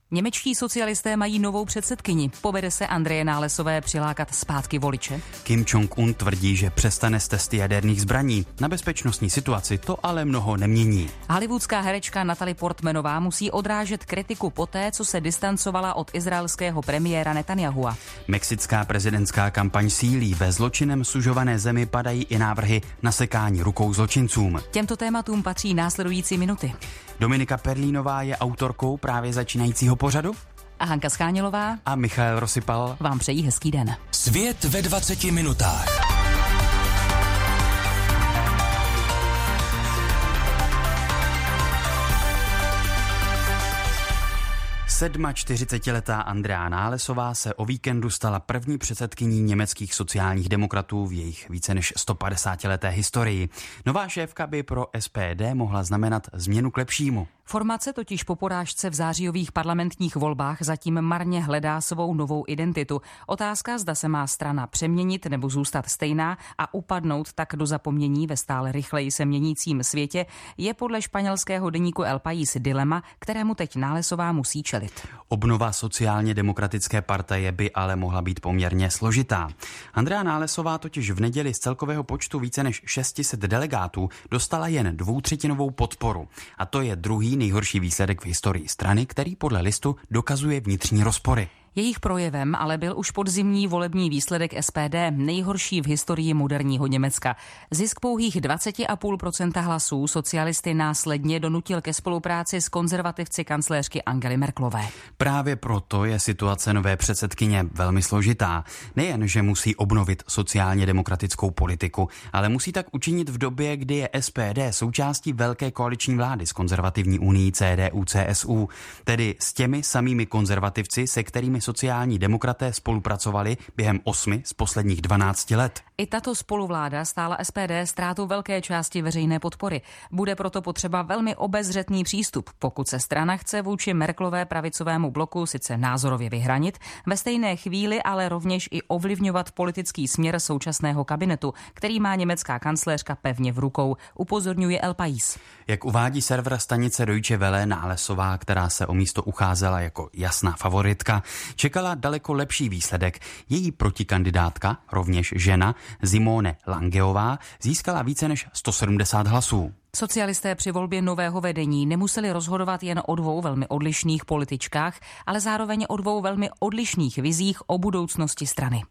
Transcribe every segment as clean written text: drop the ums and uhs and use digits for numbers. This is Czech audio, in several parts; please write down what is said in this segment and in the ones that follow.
Němečtí socialisté mají novou předsedkyni. Povede se Andreje Nálesové přilákat zpátky voliče? Kim Jong-un tvrdí, že přestane s testy jaderných zbraní. Na bezpečnostní situaci to ale mnoho nemění. Hollywoodská herečka Natalie Portmanová musí odrážet kritiku poté, co se distancovala od izraelského premiéra Netanyahua. Mexická prezidentská kampaň sílí. Ve zločinem sužované zemi padají i návrhy na sekání rukou zločincům. Těmto tématům patří následující minuty. Dominika Perlínová je autorkou právě začínajícího pořadu. A Hanka Schánělová a Michael Rosypal vám přejí hezký den. Svět ve 20 minutách. 47letá Andrea Nálesová se o víkendu stala první předsedkyní německých sociálních demokratů v jejich více než 150leté historii. Nová šéfka by pro SPD mohla znamenat změnu k lepšímu. Formace totiž po porážce v zářijových parlamentních volbách zatím marně hledá svou novou identitu. Otázka, zda se má strana přeměnit nebo zůstat stejná a upadnout tak do zapomnění ve stále rychleji se měnícím světě, je podle španělského deníku El País dilema, kterému teď Nálesová musí čelit. Obnova sociálně demokratické partaje by ale mohla být poměrně složitá. Andrea Nálesová totiž v neděli z celkového počtu více než 600 delegátů dostala jen 2/3 podporu. A to je druhý nejhorší výsledek v historii strany, který podle listu dokazuje vnitřní rozpory. Jejich projevem ale byl už podzimní volební výsledek SPD, nejhorší v historii moderního Německa. Zisk pouhých 20,5% hlasů socialisty následně donutil ke spolupráci s konzervativci kancléřky Angely Merkelové. Právě proto je situace nové předsedkyně velmi složitá. Nejen, že musí obnovit sociálně demokratickou politiku, ale musí tak učinit v době, kdy je SPD součástí velké koaliční vlády s konzervativní unií CDU-CSU, tedy s těmi samými konzervativci, se kterými sociální demokraté spolupracovali během 8 z posledních 12 let. I tato spoluvláda stála SPD ztrátu velké části veřejné podpory. Bude proto potřeba velmi obezřetný přístup, pokud se strana chce vůči Merkelové pravicovému bloku sice názorově vyhranit, ve stejné chvíli ale rovněž i ovlivňovat politický směr současného kabinetu, který má německá kancléřka pevně v rukou, upozorňuje El País. Jak uvádí server stanice Deutsche Welle, Nálesová, která se o místo ucházela jako jasná favoritka, čekala daleko lepší výsledek. Její protikandidátka, rovněž žena, Simone Langeová, získala více než 170 hlasů. Socialisté při volbě nového vedení nemuseli rozhodovat jen o dvou velmi odlišných političkách, ale zároveň o dvou velmi odlišných vizích o budoucnosti strany.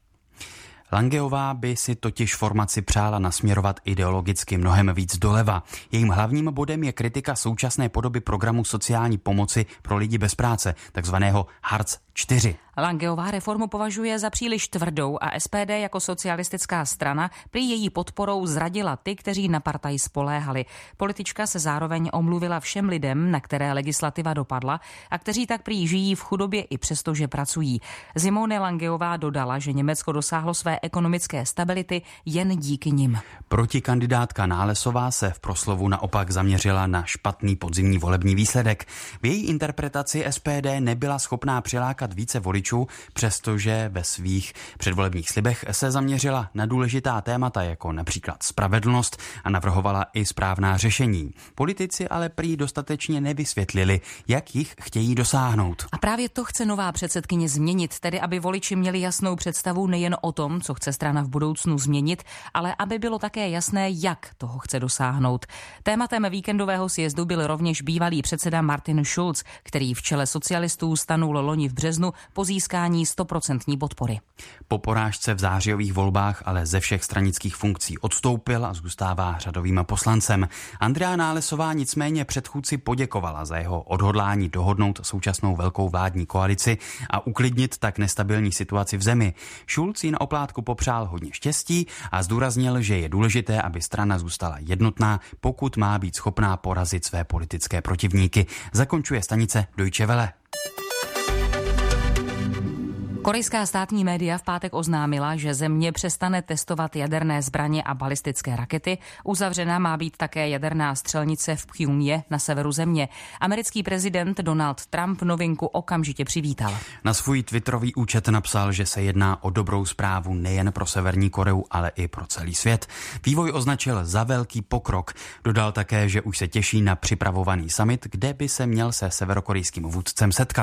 Langeová by si totiž formaci přála nasměrovat ideologicky mnohem víc doleva. Jejím hlavním bodem je kritika současné podoby programu sociální pomoci pro lidi bez práce, takzvaného Hartz 4. Langeová reformu považuje za příliš tvrdou a SPD jako socialistická strana prý její podporou zradila ty, kteří na partaj spoléhali. Politička se zároveň omluvila všem lidem, na které legislativa dopadla a kteří tak prý žijí v chudobě i přesto, že pracují. Simone Langeová dodala, že Německo dosáhlo své ekonomické stability jen díky nim. Protikandidátka Nálesová se v proslovu naopak zaměřila na špatný podzimní volební výsledek. V její interpretaci SPD nebyla schopná přilákat více voličů, přestože ve svých předvolebních slibech se zaměřila na důležitá témata, jako například spravedlnost, a navrhovala i správná řešení. Politici ale prý dostatečně nevysvětlili, jak jich chtějí dosáhnout. A právě to chce nová předsedkyně změnit, tedy aby voliči měli jasnou představu nejen o tom, co chce strana v budoucnu změnit, ale aby bylo také jasné, jak toho chce dosáhnout. Tématem víkendového sjezdu byl rovněž bývalý předseda Martin Schulz, který v čele socialistů stanul loni v březnu po získání 100% podpory. Po porážce v zářijových volbách ale ze všech stranických funkcí odstoupil a zůstává řadovým poslancem. Andrea Nálesová nicméně předchůdci poděkovala za jeho odhodlání dohodnout současnou velkou vládní koalici a uklidnit tak nestabilní situaci v zemi. Schulz jí na oplátku popřál hodně štěstí a zdůraznil, že je důležité, aby strana zůstala jednotná, pokud má být schopná porazit své politické protivníky. Zakončuje stanice Deutsche Welle. Korejská státní média v pátek oznámila, že země přestane testovat jaderné zbraně a balistické rakety. Uzavřena má být také jaderná střelnice v Pchjongje na severu země. Americký prezident Donald Trump novinku okamžitě přivítal. Na svůj twitterový účet napsal, že se jedná o dobrou zprávu nejen pro Severní Koreu, ale i pro celý svět. Vývoj označil za velký pokrok. Dodal také, že už se těší na připravovaný summit, kde by se měl se severokorejským vůdcem setkat.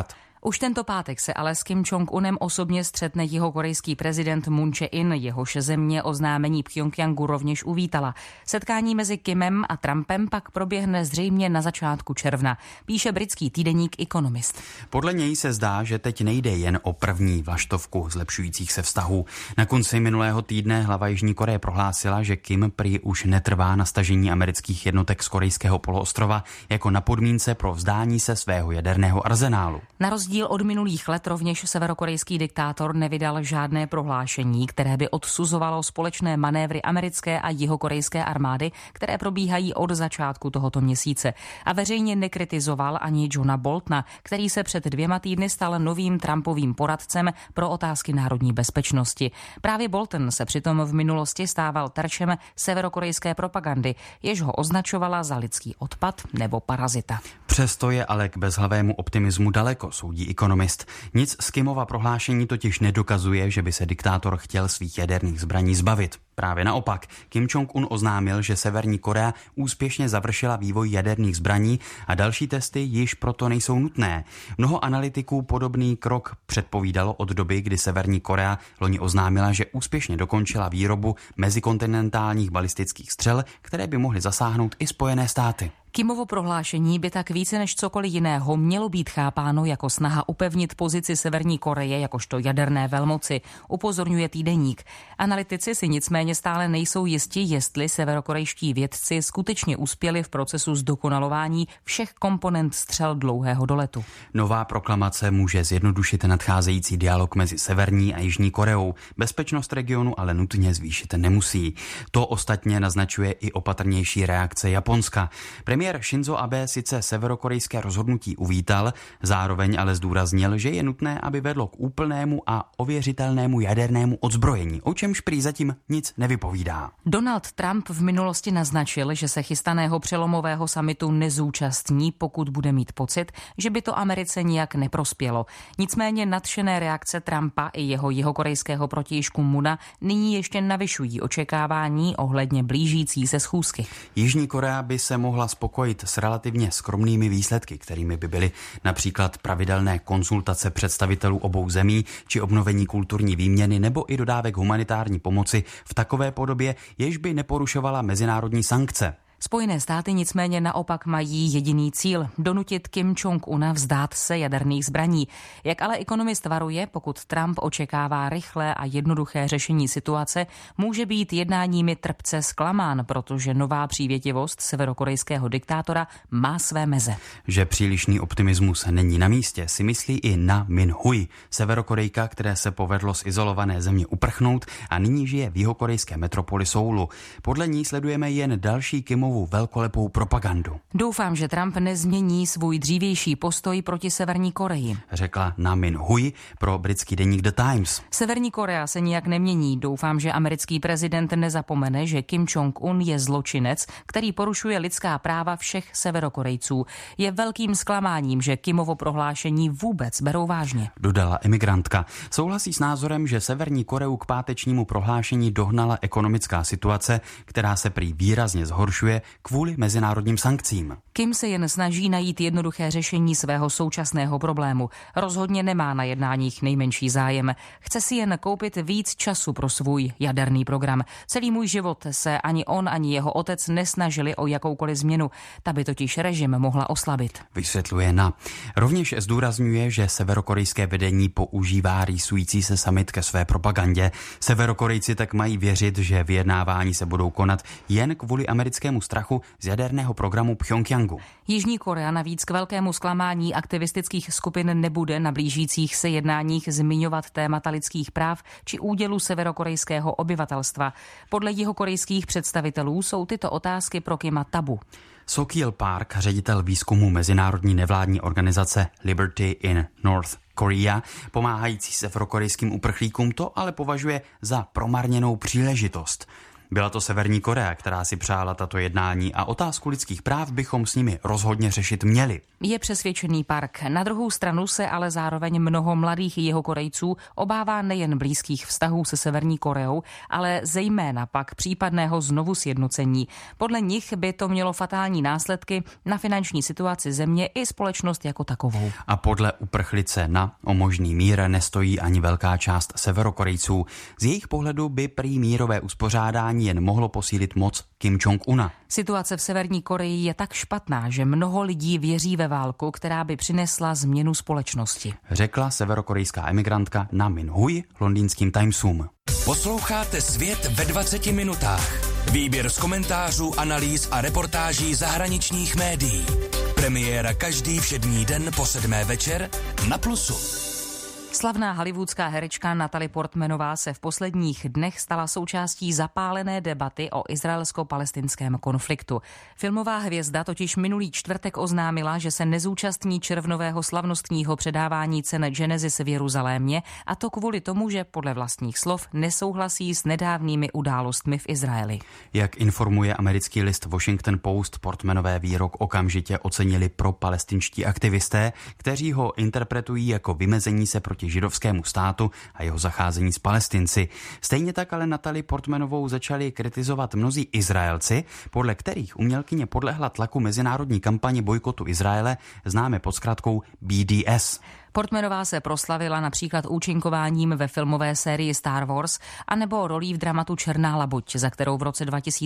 Už tento pátek se ale s Kim Jong-unem osobně střetne jihokorejský prezident Moon Jae-in, jehož země oznámení Pchjongjangu rovněž uvítala. Setkání mezi Kimem a Trumpem pak proběhne zřejmě na začátku června, píše britský týdeník Economist. Podle něj se zdá, že teď nejde jen o první vlaštovku zlepšujících se vztahů. Na konci minulého týdne hlava Jižní Koreje prohlásila, že Kim prý už netrvá na stažení amerických jednotek z korejského poloostrova jako na podmínce pro vzdání se svého jaderného arzenálu. Na rozdíl od minulých let rovněž severokorejský diktátor nevydal žádné prohlášení, které by odsuzovalo společné manévry americké a jihokorejské armády, které probíhají od začátku tohoto měsíce. A veřejně nekritizoval ani Johna Boltona, který se před 2 týdny stal novým Trumpovým poradcem pro otázky národní bezpečnosti. Právě Bolton se přitom v minulosti stával terčem severokorejské propagandy, jež ho označovala za lidský odpad nebo parazita. Přesto je ale k bezhlavému optimismu daleko, soudí Economist. Nic z Kimova prohlášení totiž nedokazuje, že by se diktátor chtěl svých jaderných zbraní zbavit. Právě naopak, Kim Jong-un oznámil, že Severní Korea úspěšně završila vývoj jaderných zbraní a další testy již proto nejsou nutné. Mnoho analytiků podobný krok předpovídalo od doby, kdy Severní Korea loni oznámila, že úspěšně dokončila výrobu mezikontinentálních balistických střel, které by mohly zasáhnout i Spojené státy. Kimovo prohlášení by tak více než cokoliv jiného mělo být chápáno jako snaha upevnit pozici Severní Koreje jakožto jaderné velmoci, upozorňuje týdeník. Analytici si nicméně stále nejsou jisti, jestli severokorejští vědci skutečně uspěli v procesu zdokonalování všech komponent střel dlouhého doletu. Nová proklamace může zjednodušit nadcházející dialog mezi Severní a Jižní Koreou. Bezpečnost regionu ale nutně zvýšit nemusí. To ostatně naznačuje i opatrnější reakce Japonska. Premiér Shinzo Abe sice severokorejské rozhodnutí uvítal, zároveň ale zdůraznil, že je nutné, aby vedlo k úplnému a ověřitelnému jadernému odzbrojení, o čemž prý zatím nic nevypovídá. Donald Trump v minulosti naznačil, že se chystaného přelomového summitu nezúčastní, pokud bude mít pocit, že by to Americe nijak neprospělo. Nicméně nadšené reakce Trumpa i jeho jihokorejského protějšku Moona nyní ještě navyšují očekávání ohledně blížící se schůzky. Jižní Korea by se mohla spokojit s relativně skromnými výsledky, kterými by byly například pravidelné konzultace představitelů obou zemí či obnovení kulturní výměny nebo i dodávek humanitární pomoci v takové podobě, jež by neporušovala mezinárodní sankce. Spojené státy nicméně naopak mají jediný cíl – donutit Kim Jong-una vzdát se jaderných zbraní. Jak ale Economist varuje, pokud Trump očekává rychlé a jednoduché řešení situace, může být jednáními trpce zklamán, protože nová přívětivost severokorejského diktátora má své meze. Že přílišný optimismus není na místě, si myslí i Na Min-hui, Severokorejka, které se povedlo z izolované země uprchnout a nyní žije v jihokorejské metropoli Soulu. Podle ní sledujeme jen další Kimovu velkolepou propagandu. Doufám, že Trump nezmění svůj dřívější postoj proti Severní Koreji, řekla Na Min-hui pro britský deník The Times. Severní Korea se nijak nemění. Doufám, že americký prezident nezapomene, že Kim Jong-un je zločinec, který porušuje lidská práva všech Severokorejců. Je velkým zklamáním, že Kimovo prohlášení vůbec berou vážně, dodala emigrantka. Souhlasí s názorem, že Severní Koreu k pátečnímu prohlášení dohnala ekonomická situace, která se prý výrazně zhoršuje kvůli mezinárodním sankcím. Kim se jen snaží najít jednoduché řešení svého současného problému. Rozhodně nemá na jednáních nejmenší zájem. Chce si jen koupit víc času pro svůj jaderný program. Celý můj život se ani on, ani jeho otec nesnažili o jakoukoliv změnu. Ta by totiž režim mohla oslabit, vysvětluje Na. Rovněž zdůrazňuje, že severokorejské vedení používá rýsující se summit ke své propagandě. Severokorejci tak mají věřit, že vyjednávání se budou konat jen kvůli americkému strachu z jaderného programu Pchjongjangu. Jižní Korea navíc k velkému zklamání aktivistických skupin nebude na blížících se jednáních zmiňovat témata lidských práv či údělu severokorejského obyvatelstva. Podle jihokorejských představitelů jsou tyto otázky pro Kima tabu. Sokil Park, ředitel výzkumu mezinárodní nevládní organizace Liberty in North Korea, pomáhající severokorejským uprchlíkům, to ale považuje za promarněnou příležitost. Byla to Severní Korea, která si přála tato jednání a otázku lidských práv bychom s nimi rozhodně řešit měli. Je přesvědčený Park. Na druhou stranu se ale zároveň mnoho mladých Jihokorejců obává nejen blízkých vztahů se Severní Koreou, ale zejména pak případného znovu sjednocení. Podle nich by to mělo fatální následky na finanční situaci země i společnost jako takovou. A podle uprchlice Na o možný mír nestojí ani velká část Severokorejců. Z jejich pohledu by prý mírové uspořádání jen mohlo posílit moc Kim Jong-una. Situace v Severní Koreji je tak špatná, že mnoho lidí věří ve válku, která by přinesla změnu společnosti. Řekla severokorejská emigrantka Na Min-hui londýnským Timesům. Posloucháte Svět ve 20 minutách. Výběr z komentářů, analýz a reportáží zahraničních médií. Premiéra každý všední den po 7. večer na Plusu. Slavná hollywoodská herečka Natalie Portmanová se v posledních dnech stala součástí zapálené debaty o izraelsko-palestinském konfliktu. Filmová hvězda totiž minulý čtvrtek oznámila, že se nezúčastní červnového slavnostního předávání cen Genesis v Jeruzalémě, a to kvůli tomu, že podle vlastních slov nesouhlasí s nedávnými událostmi v Izraeli. Jak informuje americký list Washington Post, Portmanové výrok okamžitě ocenili propalestinští aktivisté, kteří ho interpretují jako vymezení se proti židovskému státu a jeho zacházení s Palestinci. Stejně tak ale Natalie Portmanovou začali kritizovat mnozí Izraelci, podle kterých umělkyně podlehla tlaku mezinárodní kampaně bojkotu Izraele, známe pod zkratkou BDS. Portmanová se proslavila například účinkováním ve filmové sérii Star Wars anebo rolí v dramatu Černá labuť, za kterou v roce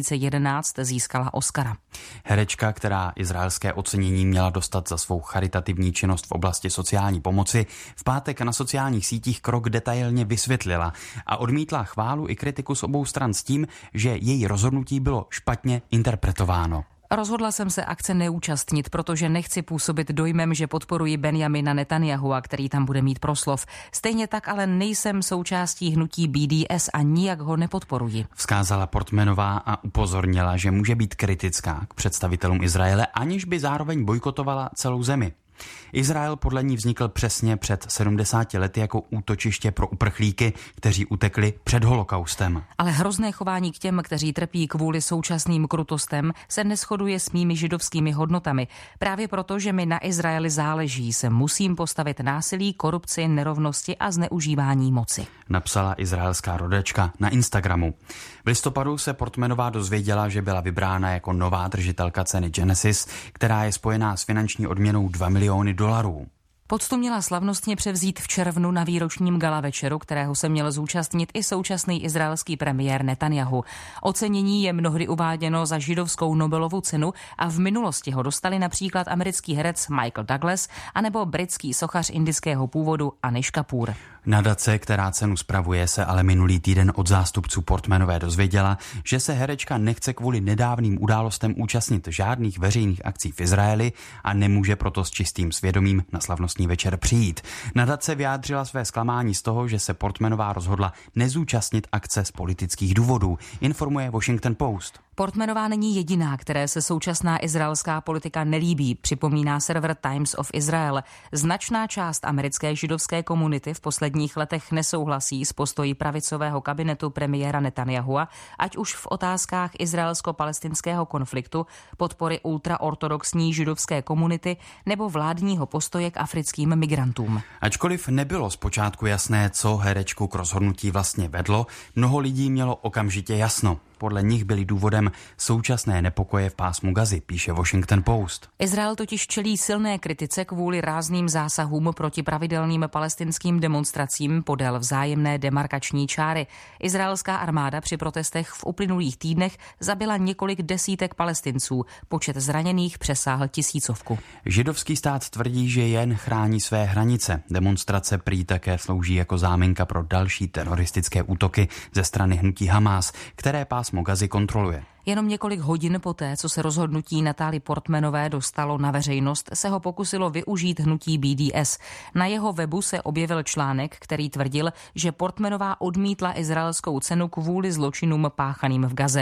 2011 získala Oscara. Herečka, která izraelské ocenění měla dostat za svou charitativní činnost v oblasti sociální pomoci, v pátek na sociálních sítích krok detailně vysvětlila a odmítla chválu i kritiku z obou stran s tím, že její rozhodnutí bylo špatně interpretováno. Rozhodla jsem se akce neúčastnit, protože nechci působit dojmem, že podporuji Benjamina Netanyahua, který tam bude mít proslov. Stejně tak ale nejsem součástí hnutí BDS a nijak ho nepodporuji. Vzkázala Portmanová a upozornila, že může být kritická k představitelům Izraele, aniž by zároveň bojkotovala celou zemi. Izrael podle ní vznikl přesně před 70 lety jako útočiště pro uprchlíky, kteří utekli před holokaustem. Ale hrozné chování k těm, kteří trpí kvůli současným krutostem, se neshoduje s mými židovskými hodnotami. Právě proto, že mi na Izraeli záleží, se musím postavit násilí, korupci, nerovnosti a zneužívání moci. Napsala izraelská rodačka na Instagramu. V listopadu se Portmanová dozvěděla, že byla vybrána jako nová držitelka ceny Genesis, která je spojená s finanční odměnou $2 miliony. Poctu měla slavnostně převzít v červnu na výročním gala večeru, kterého se měl zúčastnit i současný izraelský premiér Netanyahu. Ocenění je mnohdy uváděno za židovskou Nobelovu cenu a v minulosti ho dostali například americký herec Michael Douglas anebo britský sochař indického původu Anish Kapoor. Nadace, která cenu spravuje, se ale minulý týden od zástupců Portmanové dozvěděla, že se herečka nechce kvůli nedávným událostem účastnit žádných veřejných akcí v Izraeli a nemůže proto s čistým svědomím na slavnostní večer přijít. Nadace vyjádřila své zklamání z toho, že se Portmanová rozhodla nezúčastnit akce z politických důvodů, informuje Washington Post. Portmanová není jediná, které se současná izraelská politika nelíbí, připomíná server Times of Israel. Značná část americké židovské komunity v posledních letech nesouhlasí s postoji pravicového kabinetu premiéra Netanyahua, ať už v otázkách izraelsko-palestinského konfliktu, podpory ultraortodoxní židovské komunity nebo vládního postoje k africkým migrantům. Ačkoliv nebylo zpočátku jasné, co herečku k rozhodnutí vlastně vedlo, mnoho lidí mělo okamžitě jasno. Podle nich byly důvodem současné nepokoje v pásmu Gazy, píše Washington Post. Izrael totiž čelí silné kritice kvůli rázným zásahům proti pravidelným palestinským demonstracím podél vzájemné demarkační čáry. Izraelská armáda při protestech v uplynulých týdnech zabila několik desítek Palestinců, počet zraněných přesáhl 1000. Židovský stát tvrdí, že jen chrání své hranice. Demonstrace prý také slouží jako záminka pro další teroristické útoky ze strany hnutí Hamás, které pásmo Gazy kontroluje. Jenom několik hodin poté, co se rozhodnutí Natalie Portmanové dostalo na veřejnost, se ho pokusilo využít hnutí BDS. Na jeho webu se objevil článek, který tvrdil, že Portmanová odmítla izraelskou cenu kvůli zločinům páchaným v Gaze.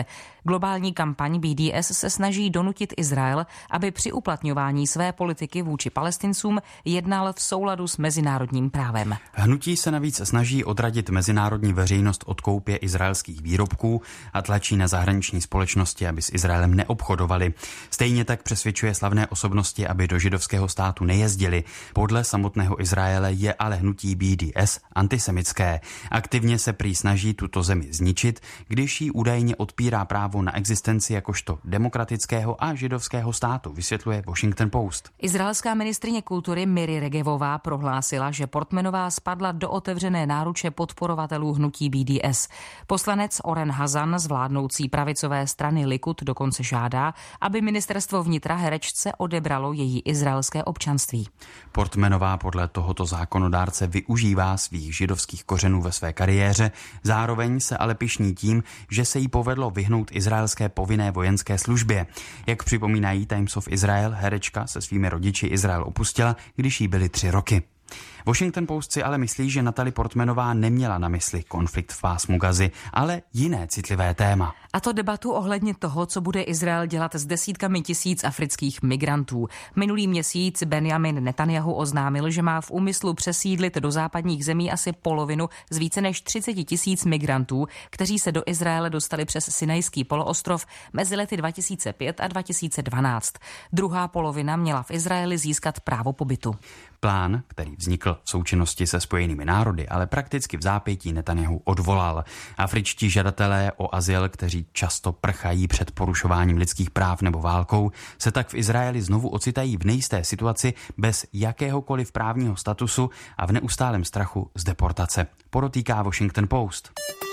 Globální kampaň BDS se snaží donutit Izrael, aby při uplatňování své politiky vůči Palestincům jednal v souladu s mezinárodním právem. Hnutí se navíc snaží odradit mezinárodní veřejnost od koupě izraelských výrobků a tlačí na zahraniční společnosti, aby s Izraelem neobchodovali. Stejně tak přesvědčuje slavné osobnosti, aby do židovského státu nejezdili. Podle samotného Izraele je ale hnutí BDS antisemické. Aktivně se prý snaží tuto zemi zničit, když jí údajně odpírá právo na existenci jakožto demokratického a židovského státu, vysvětluje Washington Post. Izraelská ministryně kultury Miri Regevová prohlásila, že Portmanová spadla do otevřené náruče podporovatelů hnutí BDS. Poslanec Oren Hazan z vládnoucí pravicové strany Likud dokonce žádá, aby ministerstvo vnitra herečce odebralo její izraelské občanství. Portmanová podle tohoto zákonodárce využívá svých židovských kořenů ve své kariéře, zároveň se ale pyšní tím, že se jí povedlo vyhnout izraelské povinné vojenské službě. Jak připomínají Times of Israel, herečka se svými rodiči Izrael opustila, když jí byly 3 roky. Washington Post si ale myslí, že Natalie Portmanová neměla na mysli konflikt v pásmu Gazy, ale jiné citlivé téma. A to debatu ohledně toho, co bude Izrael dělat s desítkami tisíc afrických migrantů. Minulý měsíc Benjamin Netanjahu oznámil, že má v úmyslu přesídlit do západních zemí asi polovinu z více než 30 000 migrantů, kteří se do Izraele dostali přes Sinajský poloostrov mezi lety 2005 a 2012. Druhá polovina měla v Izraeli získat právo pobytu. Plán, který vznikl v součinnosti se Spojenými národy, ale prakticky v zápětí Netanjahu odvolal. Afričtí žadatelé o azyl, kteří často prchají před porušováním lidských práv nebo válkou, se tak v Izraeli znovu ocitají v nejisté situaci bez jakéhokoliv právního statusu a v neustálém strachu z deportace, podotýká Washington Post.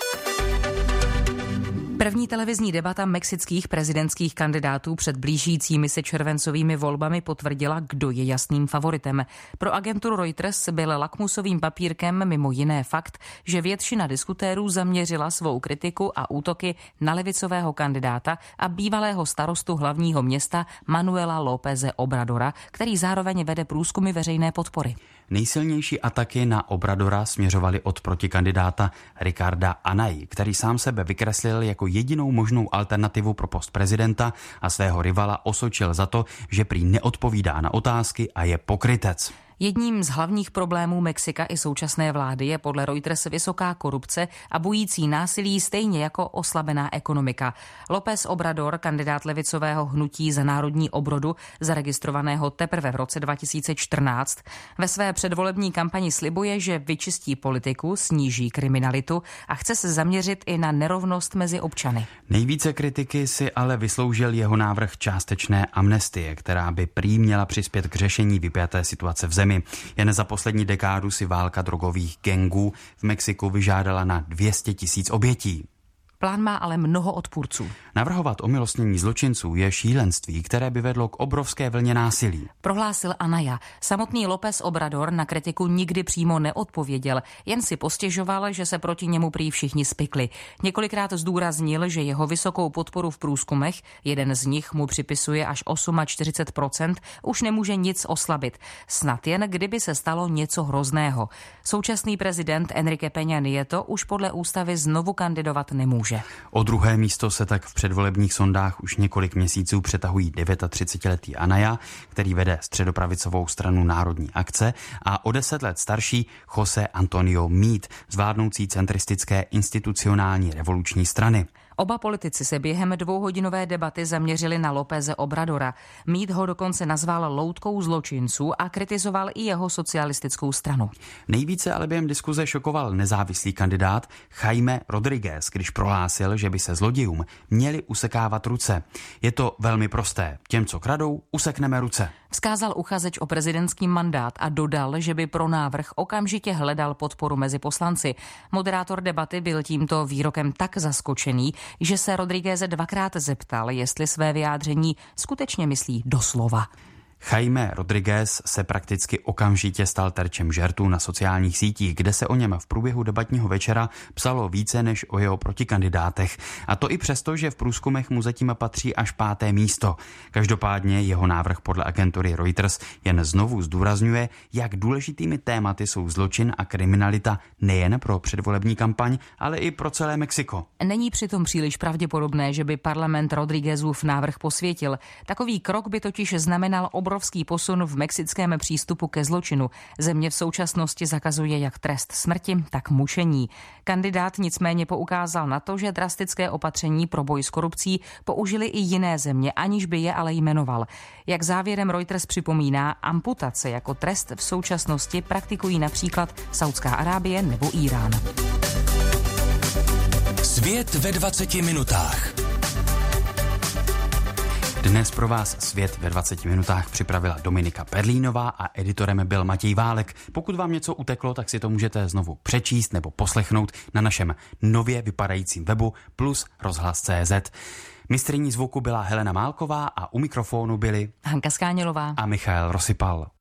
První televizní debata mexických prezidentských kandidátů před blížícími se červencovými volbami potvrdila, kdo je jasným favoritem. Pro agenturu Reuters byl lakmusovým papírkem mimo jiné fakt, že většina diskutérů zaměřila svou kritiku a útoky na levicového kandidáta a bývalého starostu hlavního města Manuela Lópeze Obradora, který zároveň vede průzkumy veřejné podpory. Nejsilnější ataky na Obradora směřovaly od protikandidáta Ricarda Anayi, který sám sebe vykreslil jako jedinou možnou alternativu pro post prezidenta a svého rivala osočil za to, že prý neodpovídá na otázky a je pokrytec. Jedním z hlavních problémů Mexika i současné vlády je podle Reuters vysoká korupce a bující násilí, stejně jako oslabená ekonomika. López Obrador, kandidát levicového hnutí za národní obrodu, zaregistrovaného teprve v roce 2014, ve své předvolební kampani slibuje, že vyčistí politiku, sníží kriminalitu a chce se zaměřit i na nerovnost mezi občany. Nejvíce kritiky si ale vysloužil jeho návrh částečné amnestie, která by prý měla přispět k řešení vypjaté situace v zemi. Jen za poslední dekádu si válka drogových gangů v Mexiku vyžádala na 200 000 obětí. Plán má ale mnoho odpůrců. Navrhovat omilostnění zločinců je šílenství, které by vedlo k obrovské vlně násilí, prohlásil Anaya. Samotný López Obrador na kritiku nikdy přímo neodpověděl, jen si postěžoval, že se proti němu prý všichni spikli. Několikrát zdůraznil, že jeho vysokou podporu v průzkumech, jeden z nich mu připisuje až 48%, už nemůže nic oslabit. Snad jen kdyby se stalo něco hrozného. Současný prezident Enrique Peña Nieto už podle ústavy znovu kandidovat nemůže. O druhé místo se tak v předvolebních sondách už několik měsíců přetahují 39letý Anaya, který vede středopravicovou stranu Národní akce, a o 10 let starší José Antonio Meade z vládnoucí centristické institucionální revoluční strany. Oba politici se během dvouhodinové debaty zaměřili na Lópeze Obradora. Meade ho dokonce nazval loutkou zločinců a kritizoval i jeho socialistickou stranu. Nejvíce ale během diskuze šokoval nezávislý kandidát Jaime Rodríguez, když prohlásil, že by se zlodějům měli usekávat ruce. Je to velmi prosté. Těm, co kradou, usekneme ruce. Vzkázal uchazeč o prezidentský mandát a dodal, že by pro návrh okamžitě hledal podporu mezi poslanci. Moderátor debaty byl tímto výrokem tak zaskočený, že se Rodrígueze dvakrát zeptal, jestli své vyjádření skutečně myslí doslova. Jaime Rodriguez se prakticky okamžitě stal terčem žertů na sociálních sítích, kde se o něm v průběhu debatního večera psalo více než o jeho protikandidátech. A to i přesto, že v průzkumech mu zatím patří až 5. místo. Každopádně jeho návrh podle agentury Reuters jen znovu zdůrazňuje, jak důležitými tématy jsou zločin a kriminalita nejen pro předvolební kampaň, ale i pro celé Mexiko. Není přitom příliš pravděpodobné, že by parlament Rodriguezův návrh posvětil. Takový krok by totiž znamenal obrovský posun v mexickém přístupu ke zločinu. Země v současnosti zakazuje jak trest smrti, tak mučení. Kandidát nicméně poukázal na to, že drastické opatření pro boj s korupcí použili i jiné země, aniž by je ale jmenoval. Jak závěrem Reuters připomíná, amputace jako trest v současnosti praktikují například Saudská Arábie nebo Irán. Svět ve 20 minutách. Dnes pro vás Svět ve 20 minutách připravila Dominika Perlínová a editorem byl Matěj Válek. Pokud vám něco uteklo, tak si to můžete znovu přečíst nebo poslechnout na našem nově vypadajícím webu plus rozhlas.cz. Mistryní zvuku byla Helena Málková a u mikrofonu byli Hanka Skánělová a Michael Rosypal.